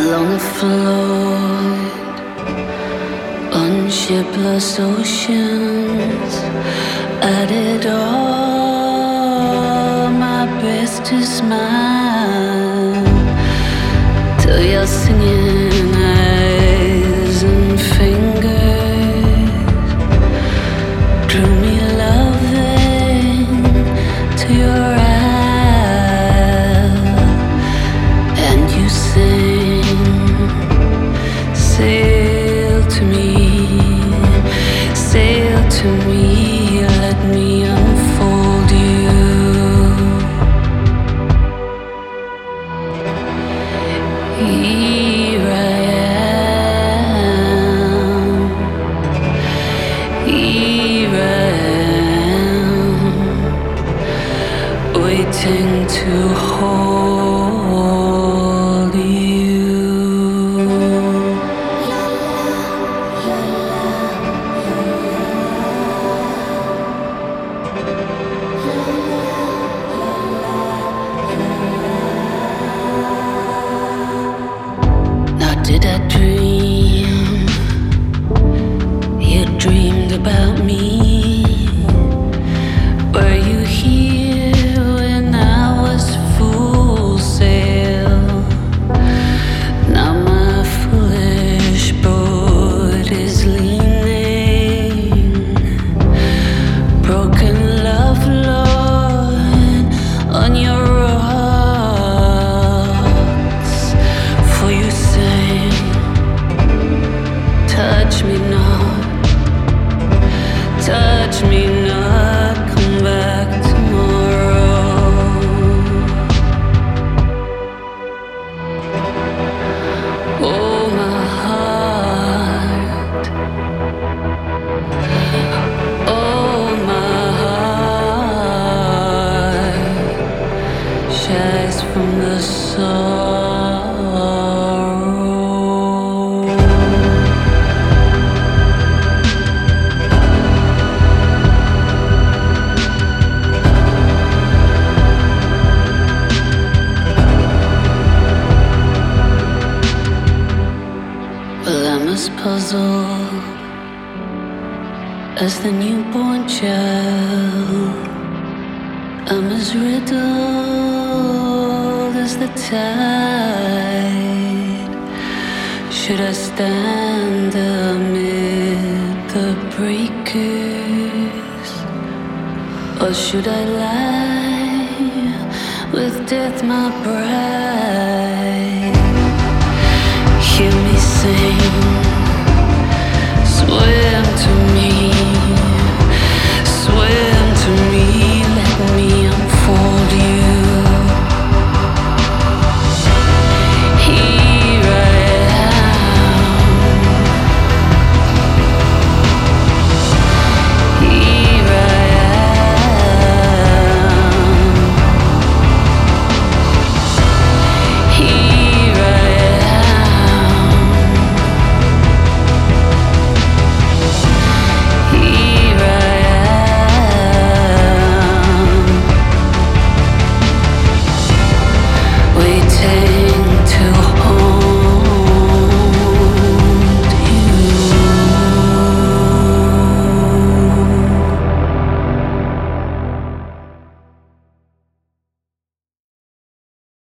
along the float on shipless oceans. I did all my best to smile till your singing eyes and fingers drew me loving to your isle, and you sing, sail to me, sail to me, let me unfold you. Here I am, here I am, waiting to hold you. Now did I dream? You dreamed about me. Were you here when I was full sail? Now my foolish boat is leaning, broken love, Lord, on your rocks. For you say, touch me not, touch me not, come back tomorrow. Oh, my heart, oh, my heart shies from the sorrow. Well, I'm as puzzled as the newborn child. I'm as riddled as the tide. Should I stand amid the breakers, or should I lie with death my bride? Hear me sing, swim to me,